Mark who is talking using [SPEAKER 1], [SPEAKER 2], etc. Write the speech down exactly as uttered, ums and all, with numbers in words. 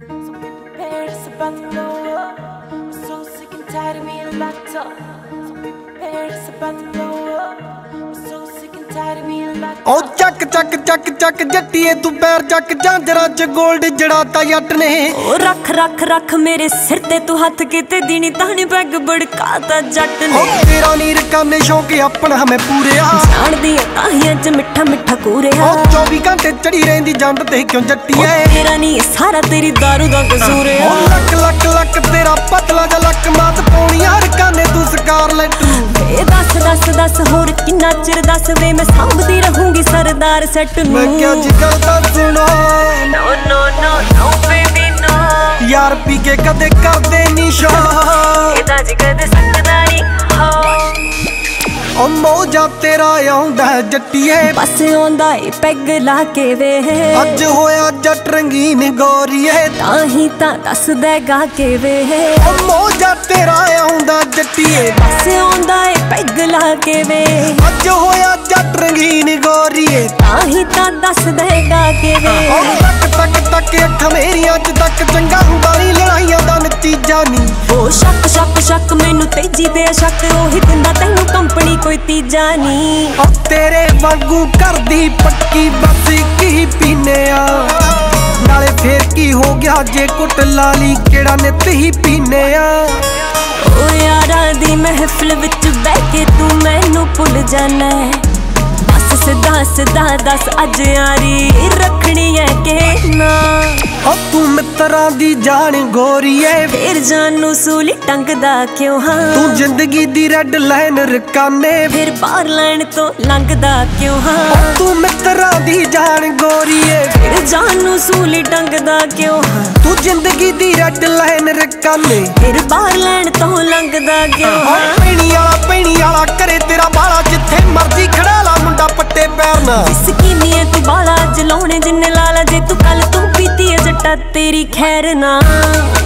[SPEAKER 1] So be prepared, it's about to blow up. I'm so sick and tired of being locked up. So be prepared, it's about to blow up. I'm so sick and tired of being locked up.
[SPEAKER 2] ओ चक चक चक चक जट्टिए तू पैर चक झांजरा च gold जड़ाता जट ने।
[SPEAKER 3] ओ रख रख रख मेरे सिर ते तू हथ किते दीनी तानी बैग बड़काता जट ने।
[SPEAKER 2] ओ तेरा नीर काने शौक अपना हमें पूरे आ
[SPEAKER 3] जान दी ताहियां च मिठा मिठा कूरे आ।
[SPEAKER 2] ओ चौबीस घंटे चढ़ी रहंदी जंड ते क्यों जट्टिए।
[SPEAKER 3] तेरा नी सारा तेरी दारू दा कसूर आ।
[SPEAKER 2] ओ लक लक लक तेरा पतला जा लक मात पौनी यार काने तू स्कारलेट।
[SPEAKER 3] ए दस दस दस होर किन्ना चिर दस वे मैं सांभदी रहूंगी सरदार सेट नू।
[SPEAKER 2] मैं क्या जिगर दा सुनो
[SPEAKER 3] no no no no baby no
[SPEAKER 2] यार पी के कदे कर दे नी शो
[SPEAKER 3] एदा जिगर दे सकदा नी हो।
[SPEAKER 2] ओ मौजा तेरा आउंदा जट्टिए
[SPEAKER 3] बस आउंदा ए पैग ला के वे
[SPEAKER 2] अज होया जट रंगीन गोरीए
[SPEAKER 3] ताही तां दस दे गा के वे।
[SPEAKER 2] ओ मौजा तेरा आउंदा जट्टिए
[SPEAKER 3] बस आउंदा ए पैग ला के वे
[SPEAKER 2] अज होया जट रंगीन गोरीए
[SPEAKER 3] ताही तां दस दे गा के वे।
[SPEAKER 2] ओ तक तक तक अख मेरी अज तक चंगा हुंदा नी लड़ाइयां दा नतीजा नी।
[SPEAKER 3] ओ शक शक शक मैनू तेजी ते शक ओही दिंदा तैनू कंपनी कोई तीजा नी।
[SPEAKER 2] ओ तेरे वांगू करदी पक्की बस की पीने आ नाले फेर की हो गया जे कुट लाली केड़ा नित ही पीने आ।
[SPEAKER 3] ओ यारा दी महफिल विच बैठ के तू मैनू भुल जाना बस सिद्धा सिद्धा दस अज यारी रखनी है के ना।
[SPEAKER 2] ओ तू मित्तरां दी जान गोरीए
[SPEAKER 3] फिर जानू सूली टंगदा क्यों हाँ।
[SPEAKER 2] तू जिंदगी दी रेड लाइन रकाने
[SPEAKER 3] फिर बाहर लाइन तो लंघदा क्यों हाँ।
[SPEAKER 2] ओ तू मित्तरां दी जान गोरीए
[SPEAKER 3] फिर जानू सूली टंगदा क्यों हाँ।
[SPEAKER 2] तू जिंदगी दी रेड लाइन रकाने
[SPEAKER 3] फिर बाहर लाइन तो लंघदा क्यों
[SPEAKER 2] हाँ। पैणी वाला पैणी वाला करे तेरा बाला जिथे मर्जी खड़ा ला मुंडा पट्टे पैर ना।
[SPEAKER 3] स्कीमी है तू बाला जलाने जिन्ने लाला जे तू कल तू पीती है जट्टा तेरी खैर ना।